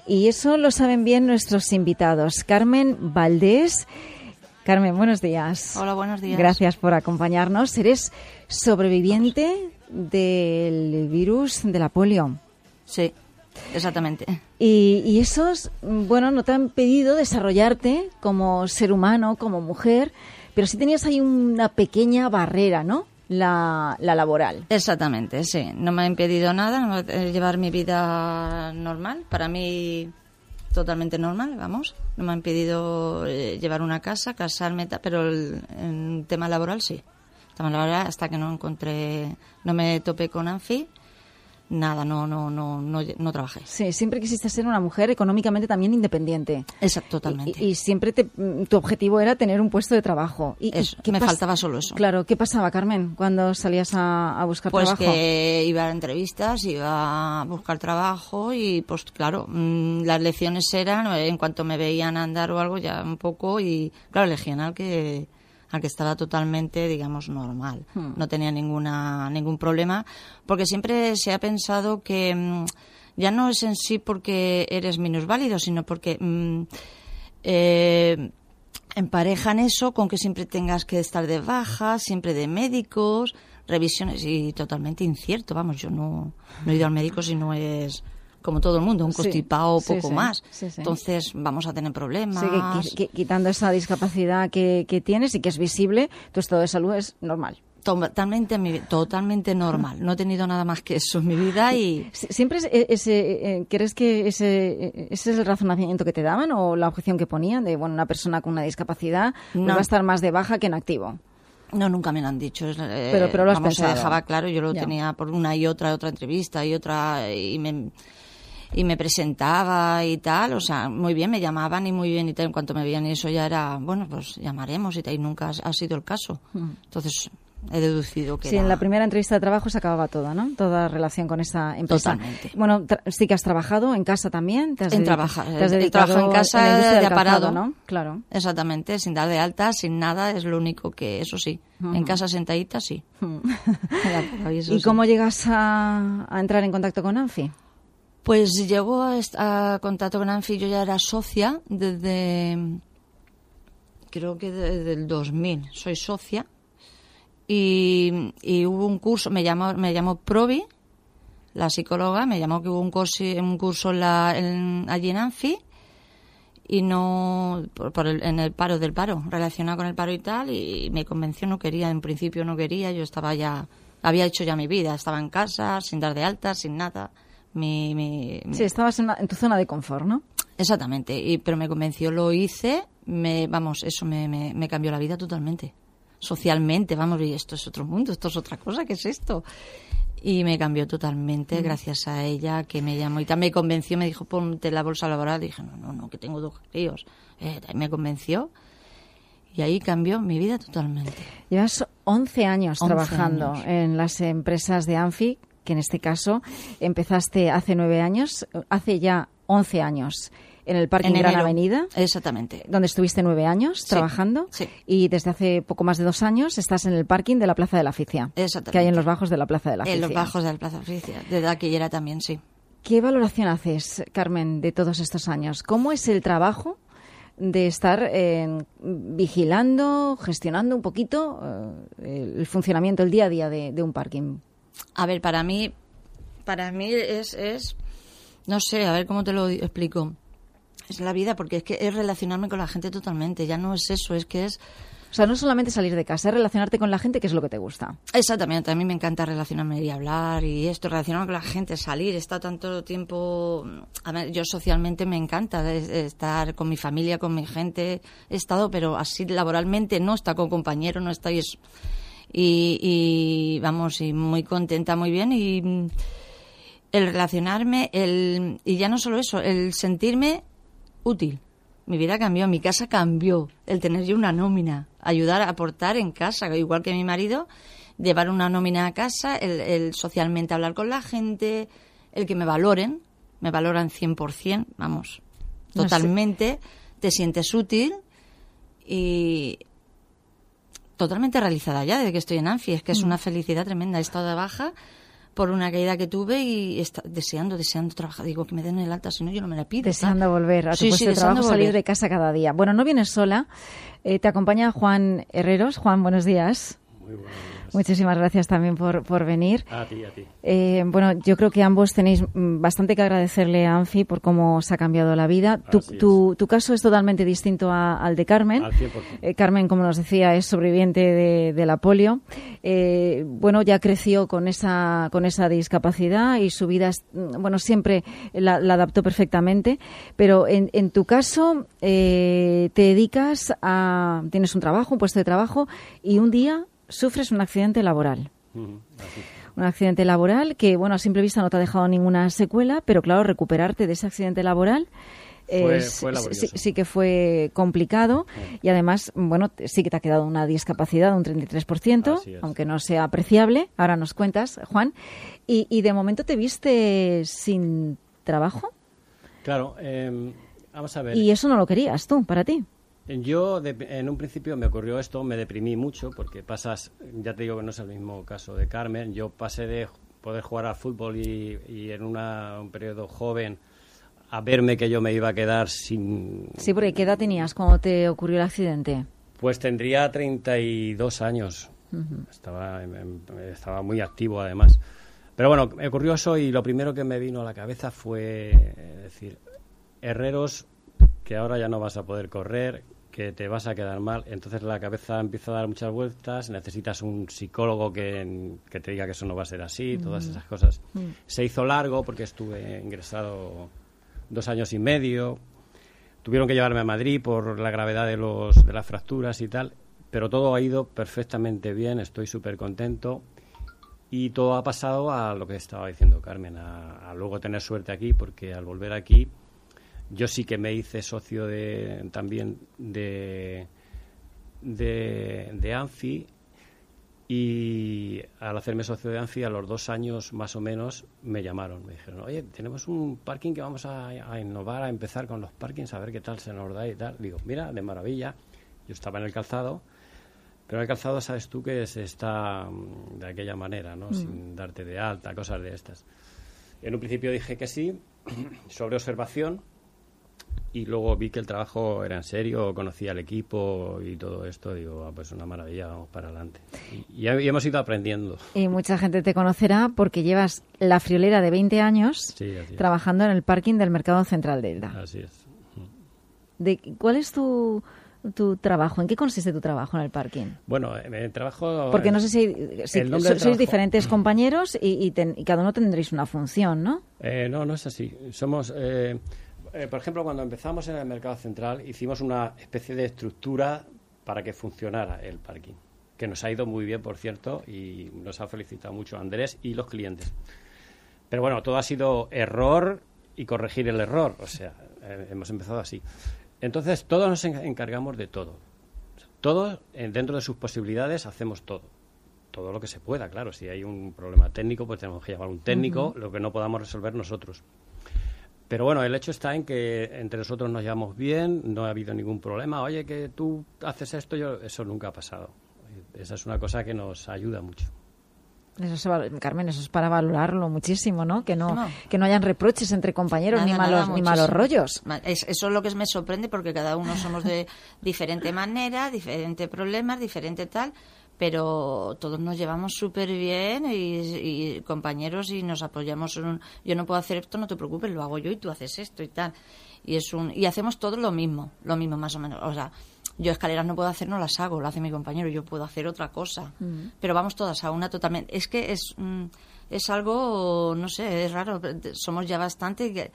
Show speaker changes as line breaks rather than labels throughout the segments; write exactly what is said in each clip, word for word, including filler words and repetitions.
Y eso lo saben bien nuestros invitados. Carmen Valdés. Carmen, buenos días.
Hola, buenos días.
Gracias por acompañarnos. Eres sobreviviente del virus de la polio.
Sí, exactamente.
Y, y esos, bueno, no te han pedido desarrollarte como ser humano, como mujer, pero sí tenías ahí una pequeña barrera, ¿no? La, la laboral.
Exactamente, sí. No me ha impedido nada, no me ha, eh, llevar mi vida normal. Para mí, totalmente normal, vamos. No me ha impedido eh, llevar una casa, casarme, pero el, el tema laboral sí. El tema laboral hasta que no encontré, no me topé con Anfi. Nada, no, no, no, no, no trabajé.
Sí, siempre quisiste ser una mujer económicamente también independiente.
Exacto, totalmente.
Y, y siempre te, tu objetivo era tener un puesto de trabajo. Y,
eso,
y
me
pas-
faltaba solo eso.
Claro, ¿qué pasaba, Carmen, cuando salías a, a buscar
pues
trabajo?
Pues que iba a entrevistas, iba a buscar trabajo y, pues claro, mmm, las lecciones eran, en cuanto me veían andar o algo, ya un poco, y claro, elegían al que... al que estaba totalmente, digamos, normal. Hmm. No tenía ninguna ningún problema, porque siempre se ha pensado que mmm, ya no es en sí porque eres minusválido, sino porque mmm, eh, emparejan eso con que siempre tengas que estar de baja, siempre de médicos, revisiones, y totalmente incierto. Vamos, yo no, no he ido al médico si no es... como todo el mundo, un constipado
sí,
poco
sí,
más.
Sí, sí.
Entonces vamos a tener problemas.
Sí, que, que, quitando esa discapacidad que, que tienes y que es visible, tu estado de salud es normal.
Totalmente, totalmente normal. No he tenido nada más que eso en mi vida y...
¿Siempre ese, ese, crees que ese, ese es el razonamiento que te daban o la objeción que ponían de, bueno, una persona con una discapacidad pues
no.
va a estar más de baja que en activo?
No, nunca me lo han dicho. Eh,
pero, pero lo has
vamos,
pensado.
Se dejaba claro, yo lo
ya.
tenía por una y otra, otra entrevista y otra... y me... y me presentaba y tal, o sea, muy bien, me llamaban y muy bien y tal, en cuanto me veían y eso ya era, bueno, pues llamaremos y tal, y nunca ha sido el caso. Entonces, he deducido que
Sí,
era...
en la primera entrevista de trabajo se acababa todo, ¿no? Toda relación con esa empresa.
Totalmente.
Bueno, tra- sí que has trabajado en casa también. ¿Te has
en
dedica-
trabajar,
te has dedicado
trabajo en casa
en la industria
de
del calzado,
parado,
¿no? Claro.
Exactamente, sin dar de alta, sin nada, es lo único que, eso sí, uh-huh. en casa sentadita, sí.
Uh-huh.
y eso
¿Y
sí.
cómo llegas a, a entrar en contacto con Anfi?
Pues llegó a, a contacto con Anfi, yo ya era socia desde, creo que desde el dos mil, soy socia, y, y hubo un curso, me llamó, me llamó Provi, la psicóloga, me llamó que hubo un curso, un curso en la, en, allí en Anfi, y no, por, por el, en el paro del paro, relacionado con el paro y tal, y me convenció, no quería, en principio no quería, yo estaba ya, había hecho ya mi vida, estaba en casa, sin dar de alta, sin nada. Mi, mi, mi...
Sí, estabas en, una, en tu zona de confort, ¿no?
Exactamente, y, pero me convenció, lo hice, me, vamos, eso me, me, me cambió la vida totalmente. Socialmente, vamos, y esto es otro mundo, esto es otra cosa, ¿qué es esto? Y me cambió totalmente, mm. gracias a ella, que me llamó y también me convenció, me dijo, ponte la bolsa laboral, y dije, no, no, no, que tengo dos críos. Eh, me convenció y ahí cambió mi vida totalmente.
Llevas once años
once
trabajando
años.
en las empresas de Anfi, que en este caso empezaste hace nueve años, hace ya once años, en el Parking
en
Gran
enero.
Avenida.
Exactamente.
Donde estuviste nueve años
sí,
trabajando.
Sí.
Y desde hace poco más de dos años estás en el parking de la Plaza de la Aficia.
Exactamente.
Que hay en los bajos de la Plaza de la Aficia.
En los bajos de la Plaza de la Aficia. Desde aquella también, sí.
¿Qué valoración haces, Carmen, de todos estos años? ¿Cómo es el trabajo de estar eh, vigilando, gestionando un poquito eh, el funcionamiento, el día a día de, de un parking?
A ver, para mí, para mí es, es, no sé, a ver cómo te lo explico. Es la vida, porque es que es relacionarme con la gente totalmente. Ya no es eso, es que es...
O sea, no solamente salir de casa, es relacionarte con la gente, que es lo que te gusta.
Exactamente, a mí me encanta relacionarme y hablar y esto, relacionarme con la gente, salir, he estado tanto tiempo... A ver, yo socialmente me encanta estar con mi familia, con mi gente, he estado, pero así laboralmente no, está con compañeros, no estoy... Y, y vamos, y muy contenta, muy bien, y el relacionarme, el y ya no solo eso, el sentirme útil. Mi vida cambió, mi casa cambió, el tener yo una nómina, ayudar a aportar en casa, igual que mi marido, llevar una nómina a casa, el, el socialmente hablar con la gente, el que me valoren, me valoran cien por ciento, vamos, totalmente, no sé. Te sientes útil y totalmente realizada ya desde que estoy en Anfi, es que es una felicidad tremenda, he estado de baja por una caída que tuve y está, deseando, deseando trabajar. Digo, que me den el alta, si no yo no me la pido.
Deseando
tal.
volver a tu
sí,
puesto
sí,
de trabajo,
volver.
salir de casa cada día. Bueno, no vienes sola, eh, te acompaña Juan Herreros. Juan, buenos días.
Muy buenos días.
Muchísimas gracias también por, por venir.
A ti, a ti.
Eh, bueno, yo creo que ambos tenéis bastante que agradecerle a Anfi por cómo os ha cambiado la vida. Tu, tu, tu caso es totalmente distinto a, al de Carmen.
Al cien por ciento.
Eh, Carmen, como nos decía, es sobreviviente de, de la polio. Eh, bueno, ya creció con esa, con esa discapacidad y su vida, bueno, siempre la, la adaptó perfectamente. Pero en, en tu caso, eh, te dedicas a... Tienes un trabajo, un puesto de trabajo, y un día sufres un accidente laboral.
Uh-huh, así.
Un accidente laboral que, bueno, a simple vista no te ha dejado ninguna secuela, pero claro, recuperarte de ese accidente laboral
fue,
es,
fue
sí, sí que fue complicado. Sí. Y además, bueno, sí que te ha quedado una discapacidad de un treinta y tres por ciento, aunque no sea apreciable. Ahora nos cuentas, Juan. Y, y de momento te viste sin trabajo.
Claro, eh, vamos a ver.
Y eso no lo querías tú, para ti.
Yo, de, en un principio me ocurrió esto, me deprimí mucho, porque pasas, ya te digo que no es el mismo caso de Carmen, yo pasé de poder jugar al fútbol y, y en una, un periodo joven a verme que yo me iba a quedar sin...
Sí, porque ¿qué edad tenías cuando te ocurrió el accidente?
Pues tendría treinta y dos años, uh-huh. estaba, estaba muy activo además. Pero bueno, me ocurrió eso y lo primero que me vino a la cabeza fue decir, Herreros, que ahora ya no vas a poder correr, que te vas a quedar mal, entonces la cabeza empieza a dar muchas vueltas, necesitas un psicólogo que, que te diga que eso no va a ser así, mm. todas esas cosas. Mm. Se hizo largo porque estuve ingresado dos años y medio, tuvieron que llevarme a Madrid por la gravedad de, los, de las fracturas y tal, pero todo ha ido perfectamente bien, estoy súper contento y todo ha pasado a lo que estaba diciendo Carmen, a, a luego tener suerte aquí, porque al volver aquí yo sí que me hice socio de, también de, de, de Anfi, y al hacerme socio de Anfi a los dos años más o menos me llamaron, me dijeron, oye, tenemos un parking que vamos a, a innovar, a empezar con los parkings, a ver qué tal se nos da y tal. Digo, mira, de maravilla. Yo estaba en el calzado, pero en el calzado sabes tú que se está de aquella manera, ¿no? Mm. Sin darte de alta, cosas de estas. En un principio dije que sí, sobre observación, y luego vi que el trabajo era en serio, conocía al equipo y todo esto, digo, ah, pues una maravilla, vamos para adelante. Y, y, y hemos ido aprendiendo.
Y mucha gente te conocerá porque llevas la friolera de veinte años
sí,
trabajando en el parking del Mercado Central de Elda.
Así es.
De, ¿Cuál es tu, tu trabajo? ¿En qué consiste tu trabajo en el parking?
Bueno, el trabajo...
Porque no sé si, si so, sois trabajo... diferentes compañeros y, y, ten, y cada uno tendréis una función, ¿no?
Eh, no, no es así. Somos... Eh, Eh, por ejemplo, cuando empezamos en el Mercado Central hicimos una especie de estructura para que funcionara el parking, que nos ha ido muy bien, por cierto, y nos ha felicitado mucho Andrés y los clientes. Pero bueno, todo ha sido error y corregir el error, o sea, eh, hemos empezado así. Entonces, todos nos encargamos de todo. Todos, eh, dentro de sus posibilidades, hacemos todo. Todo lo que se pueda, claro. Si hay un problema técnico, pues tenemos que llamar a un técnico, uh-huh. lo que no podamos resolver nosotros. Pero bueno, el hecho está en que entre nosotros nos llevamos bien, no ha habido ningún problema. Oye, que tú haces esto, yo eso nunca ha pasado. Esa es una cosa que nos ayuda mucho.
Eso se, Carmen, eso es para valorarlo muchísimo, ¿no? Que no, no. que no hayan reproches entre compañeros nada, ni malos nada, ni malos rollos.
Es, eso es lo que me sorprende, porque cada uno somos de diferente manera, diferentes problemas, diferente tal, pero todos nos llevamos súper bien y, y compañeros y nos apoyamos. En un, yo no puedo hacer esto, no te preocupes, lo hago yo y tú haces esto y tal. Y es un y hacemos todos lo mismo, lo mismo más o menos. O sea, yo escaleras no puedo hacer, no las hago, lo hace mi compañero, yo puedo hacer otra cosa. Mm. Pero vamos todas a una totalmente. Es que es mm, es algo, no sé, es raro. Somos ya bastante que,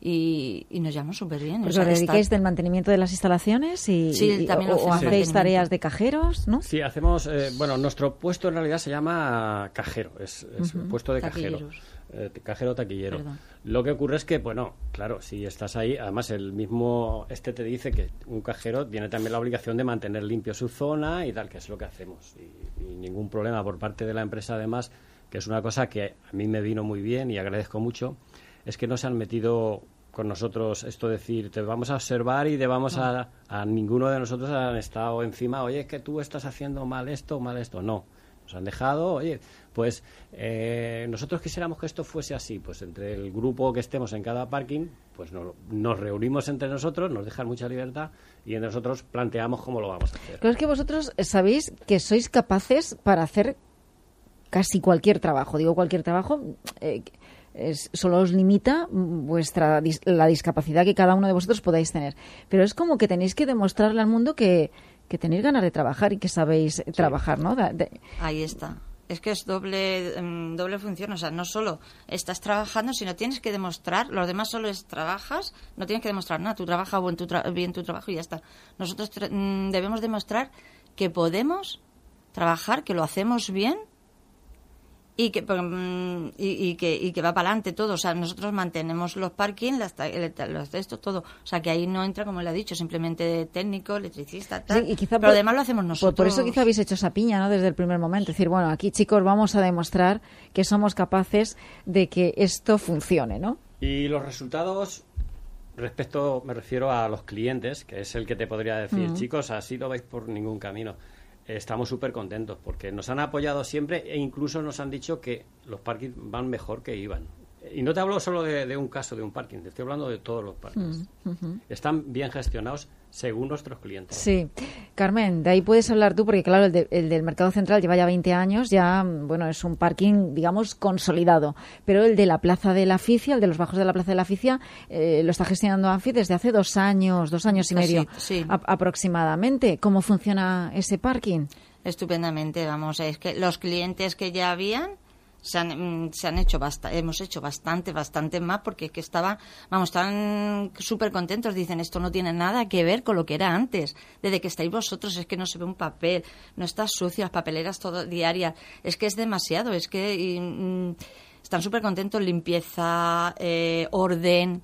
y, y nos llevamos súper bien.
Pues o sea, os dedicáis está... del mantenimiento de las instalaciones y,
sí,
y
también
o, o hacéis tareas de cajeros, ¿no?
Sí, hacemos, eh, bueno, nuestro puesto en realidad se llama cajero, es, es uh-huh. puesto de cajero. Eh, cajero taquillero. Perdón. Lo que ocurre es que, bueno, claro, si estás ahí, además el mismo este te dice que un cajero tiene también la obligación de mantener limpio su zona y tal, que es lo que hacemos. Y, y ningún problema por parte de la empresa, además, que es una cosa que a mí me vino muy bien y agradezco mucho, es que no se han metido con nosotros esto de decir, te vamos a observar y te vamos no. a... A ninguno de nosotros han estado encima, oye, es que tú estás haciendo mal esto, mal esto. No. Nos han dejado, oye, pues eh, nosotros quisiéramos que esto fuese así, pues entre el grupo que estemos en cada parking, pues no, nos reunimos entre nosotros, nos dejan mucha libertad y entre nosotros planteamos cómo lo vamos a hacer.
Creo que vosotros sabéis que sois capaces para hacer casi cualquier trabajo. Digo cualquier trabajo, eh, es, solo os limita vuestra la discapacidad que cada uno de vosotros podáis tener. Pero es como que tenéis que demostrarle al mundo que, que tenéis ganas de trabajar y que sabéis sí. trabajar, ¿no? De, de...
Ahí está. Es que es doble doble función, o sea, no solo estás trabajando, sino tienes que demostrar, los demás solo es trabajas, no tienes que demostrar nada, tú trabajas bien tu, tra- bien tu trabajo y ya está. Nosotros tra- debemos demostrar que podemos trabajar, que lo hacemos bien y que y, y que y que va para adelante todo, o sea, nosotros mantenemos los parking, las los de esto todo, o sea, que ahí no entra, como le ha dicho, simplemente técnico, electricista, tal,
sí, y quizá
pero
por,
lo demás lo hacemos nosotros.
Por, por eso quizá habéis hecho esa piña, ¿no? Desde el primer momento, es decir, bueno, aquí chicos vamos a demostrar que somos capaces de que esto funcione, ¿no?
Y los resultados respecto, me refiero a los clientes, que es el que te podría decir, mm. chicos, así no vais por ningún camino. Estamos súper contentos porque nos han apoyado siempre e incluso nos han dicho que los parkings van mejor que iban. Y no te hablo solo de, de un caso de un parking, te estoy hablando de todos los parkings. Mm, uh-huh. Están bien gestionados según nuestros clientes.
Sí. Carmen, de ahí puedes hablar tú, porque claro, el, de, el del Mercado Central lleva ya veinte años, ya, bueno, es un parking, digamos, consolidado. Pero el de la Plaza de la Aficia, el de los bajos de la Plaza de la Aficia, eh, lo está gestionando Anfi desde hace dos años, dos años y medio
sí, sí.
A, aproximadamente. ¿Cómo funciona ese parking?
Estupendamente, vamos, es que los clientes que ya habían se han, se han hecho bastante, hemos hecho bastante, bastante más, porque es que estaban, vamos, estaban súper contentos, dicen, esto no tiene nada que ver con lo que era antes, desde que estáis vosotros, es que no se ve un papel, no está sucio, las papeleras todo diarias, es que es demasiado, es que y, mm, están súper contentos, limpieza, eh, orden,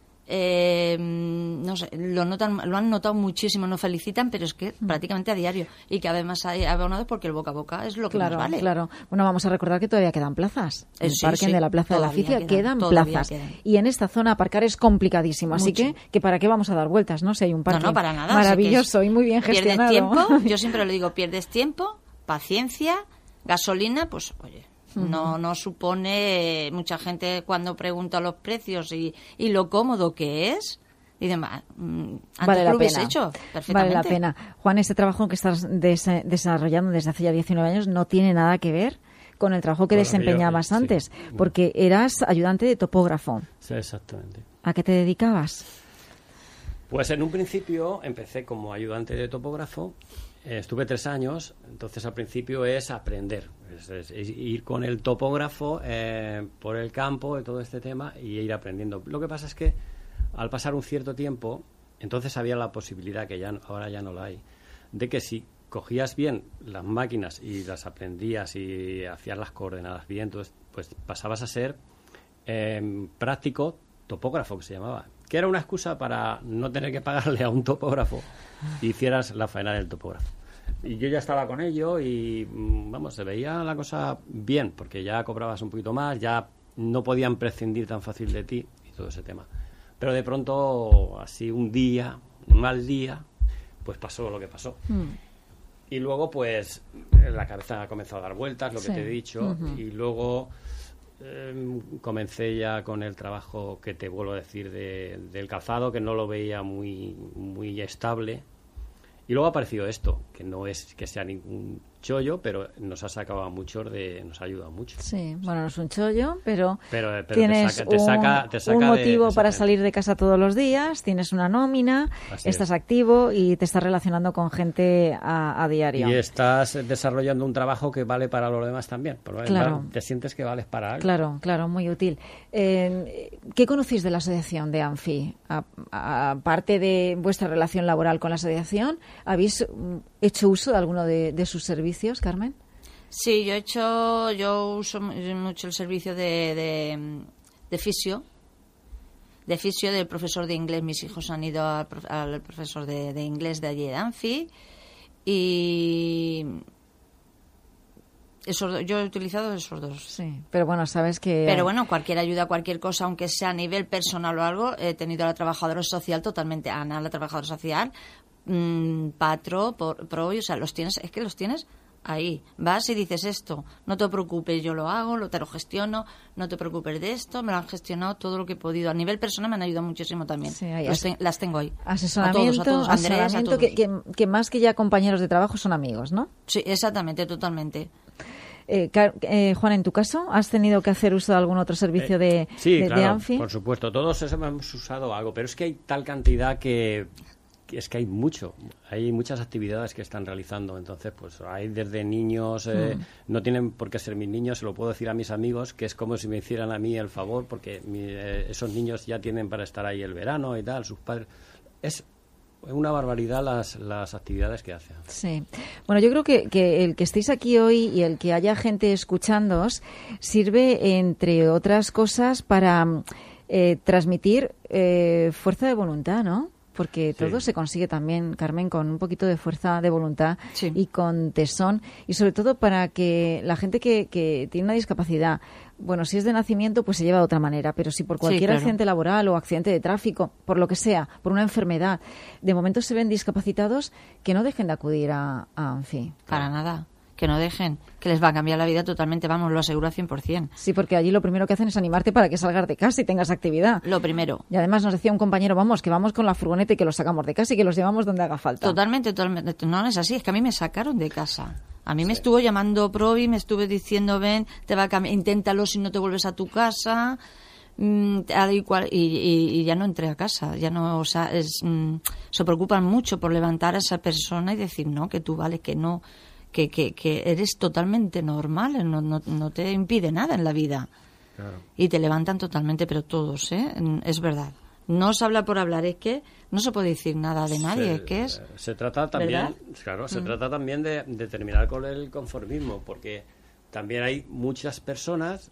eh, no sé, lo notan, lo han notado muchísimo, nos felicitan, pero es que mm. prácticamente a diario, y que además hay abonados porque el boca a boca es lo que
claro,
nos vale.
Claro, bueno, vamos a recordar que todavía quedan plazas. En el
sí,
parking
sí,
de la Plaza de la Aficia quedan, quedan plazas. Quedan. Y en esta zona aparcar es complicadísimo, Mucho. Así que, que para qué vamos a dar vueltas, ¿no? Si hay un parking
no, no, para nada,
maravilloso
o sea,
y muy bien gestionado.
Pierdes tiempo, yo siempre le digo, pierdes tiempo, paciencia, gasolina, pues oye, no no supone, mucha gente cuando pregunta los precios y, y lo cómodo que es, y demás, antes
vale
lo
la
hubiese
pena.
hecho perfectamente.
Vale la pena. Juan, este trabajo que estás des- desarrollando desde hace ya diecinueve años no tiene nada que ver con el trabajo que bueno, desempeñabas que yo, antes, sí. porque eras ayudante de topógrafo.
Sí, exactamente.
¿A qué te dedicabas?
Pues en un principio empecé como ayudante de topógrafo, eh, estuve tres años, entonces al principio es aprender, es, es, es ir con el topógrafo eh, por el campo de todo este tema y ir aprendiendo. Lo que pasa es que al pasar un cierto tiempo, entonces había la posibilidad, que ya ahora ya no la hay, de que si cogías bien las máquinas y las aprendías y hacías las coordenadas bien, entonces, pues pasabas a ser eh, práctico topógrafo, que se llamaba, que era una excusa para no tener que pagarle a un topógrafo y hicieras la faena del topógrafo. Y yo ya estaba con ello y, vamos, se veía la cosa bien, porque ya cobrabas un poquito más, ya no podían prescindir tan fácil de ti y todo ese tema. Pero de pronto, así un día, un mal día, pues pasó lo que pasó. Mm. Y luego, pues, la cabeza ha comenzado a dar vueltas, lo que sí. te he dicho, uh-huh. y luego eh, comencé ya con el trabajo que te vuelvo a decir de, del calzado, que no lo veía muy, muy estable. Y luego ha aparecido esto, que no es que sea ningún chollo, pero nos ha sacado a muchos de, nos ha ayudado mucho.
Sí, bueno, no es un chollo, pero,
pero, pero
tienes
te saca, te saca, te saca
un, un motivo
de,
para salir de casa todos los días, tienes una nómina, Así estás es. activo y te estás relacionando con gente a, a diario.
Y estás desarrollando un trabajo que vale para los demás también.
Claro.
Te sientes que vales para algo.
Claro, claro, muy útil. Eh, ¿Qué conocéis de la asociación de Anfi? Aparte de vuestra relación laboral con la asociación, ¿habéis hecho uso de alguno de, de sus servicios, Carmen?
Sí, yo he hecho, yo uso mucho el servicio de, de, de fisio, de fisio del profesor de inglés. Mis hijos han ido al, al profesor de, de inglés de allí de Anfi y esos, yo he utilizado esos dos.
Sí, pero bueno, sabes que...
Pero bueno, cualquier ayuda, cualquier cosa, aunque sea a nivel personal o algo, he tenido a la trabajadora social totalmente, Ana, la trabajadora social, mmm, Patro, por, Pro, o sea, los tienes, es que los tienes ahí. Vas y dices esto, no te preocupes, yo lo hago, lo, te lo gestiono, no te preocupes de esto, me lo han gestionado todo lo que he podido. A nivel personal me han ayudado muchísimo también.
Sí, ahí,
ten, las tengo ahí.
Asesoramiento,
a todos, a todos, Andrés,
asesoramiento
a todos.
Que, que, que más que ya compañeros de trabajo son amigos, ¿no?
Sí, exactamente, totalmente.
Eh, eh, Juan, en tu caso, ¿has tenido que hacer uso de algún otro servicio de,
eh, sí,
de,
claro,
de ANFI?
Por supuesto, todos hemos usado algo, pero es que hay tal cantidad que, que es que hay mucho, hay muchas actividades que están realizando, entonces pues hay desde niños, eh, mm. no tienen por qué ser mis niños, se lo puedo decir a mis amigos, que es como si me hicieran a mí el favor, porque mi, eh, esos niños ya tienen para estar ahí el verano y tal, sus padres, es una barbaridad las, las actividades que hacen.
Sí. Bueno, yo creo que, que el que estéis aquí hoy y el que haya gente escuchándoos sirve, entre otras cosas, para eh, transmitir eh, fuerza de voluntad, ¿no? Porque todo sí. se consigue también, Carmen, con un poquito de fuerza de voluntad sí. y con tesón. Y sobre todo para que la gente que, que tiene una discapacidad, bueno, si es de nacimiento, pues se lleva de otra manera. Pero si por cualquier sí, claro. accidente laboral o accidente de tráfico, por lo que sea, por una enfermedad, de momento se ven discapacitados, que no dejen de acudir a, a ANFI.
Para nada. Que no dejen, que les va a cambiar la vida totalmente, vamos, lo aseguro al cien por ciento.
Sí, porque allí lo primero que hacen es animarte para que salgas de casa y tengas actividad.
Lo primero.
Y además nos decía un compañero, vamos, que vamos con la furgoneta y que los sacamos de casa y que los llevamos donde haga falta.
Totalmente, totalmente. No, no es así, es que a mí me sacaron de casa. A mí sí. me estuvo llamando Provi, me estuve diciendo, ven, te va a cambiar, inténtalo si no te vuelves a tu casa, mmm, tal y cual, y, y, y ya no entré a casa, ya no, o sea, es, mmm, se preocupan mucho por levantar a esa persona y decir, no, que tú vale, que no... Que, que, que eres totalmente normal, no, no, no te impide nada en la vida. Claro. Y te levantan totalmente, pero todos, ¿eh? Es verdad. No se habla por hablar, es que no se puede decir nada de nadie, se, es que es...
Se trata también,
¿verdad?
claro, se
mm.
trata también de, de terminar con el conformismo, porque también hay muchas personas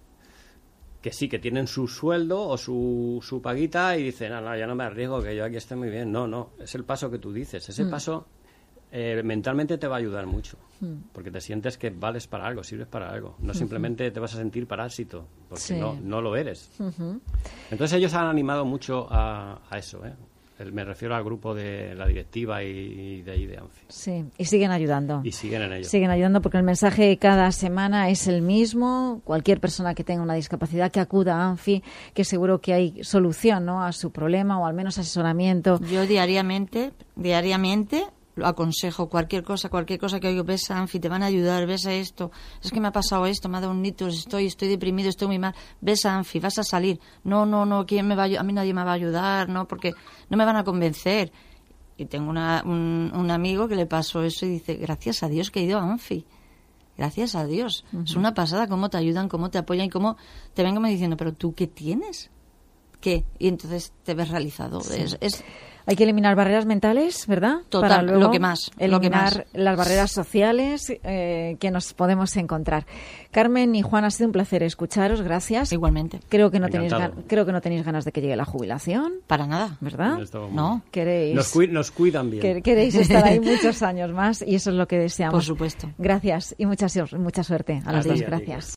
que sí, que tienen su sueldo o su, su paguita y dicen, no, no, ya no me arriesgo, que yo aquí estoy muy bien. No, no, es el paso que tú dices, ese mm. paso... Eh, mentalmente te va a ayudar mucho, porque te sientes que vales para algo, sirves para algo, no simplemente uh-huh. te vas a sentir parásito, porque sí. no, no lo eres. Uh-huh. Entonces ellos han animado mucho a, a eso, ¿eh? El, me refiero al grupo de la directiva y, y de ahí de ANFI.
Sí, y siguen ayudando.
Y siguen en ello.
Siguen ayudando porque el mensaje cada semana es el mismo. Cualquier persona que tenga una discapacidad que acuda a ANFI, que seguro que hay solución, ¿no?, a su problema o al menos asesoramiento.
Yo diariamente, diariamente... lo aconsejo, cualquier cosa, cualquier cosa que oigo, ves a ANFI, te van a ayudar, ves a esto, es que me ha pasado esto, me ha dado un ictus, estoy, estoy deprimido, estoy muy mal, ves a ANFI, vas a salir, no, no, no, ¿quién me va a, a mí nadie me va a ayudar, no, porque no me van a convencer. Y tengo una, un, un amigo que le pasó eso y dice, gracias a Dios que he ido a ANFI, gracias a Dios, uh-huh. es una pasada cómo te ayudan, cómo te apoyan y cómo te ven como diciendo, pero ¿tú qué tienes? ¿Qué? Y entonces te ves realizado, sí. es... es
Hay que eliminar barreras mentales, ¿verdad?
Total,
Para luego
lo que más.
Eliminar
lo que más.
las barreras sociales eh, que nos podemos encontrar. Carmen y Juan, ha sido un placer escucharos, gracias.
Igualmente.
Creo que no tenéis gan- creo que no tenéis ganas de que llegue la jubilación.
Para nada.
¿Verdad?
No.
Queréis,
nos, cu- nos cuidan bien.
Que, queréis estar ahí muchos años más y eso es lo que deseamos.
Por supuesto.
Gracias y mucha, mucha suerte a las
a
dos.
ti,
Gracias.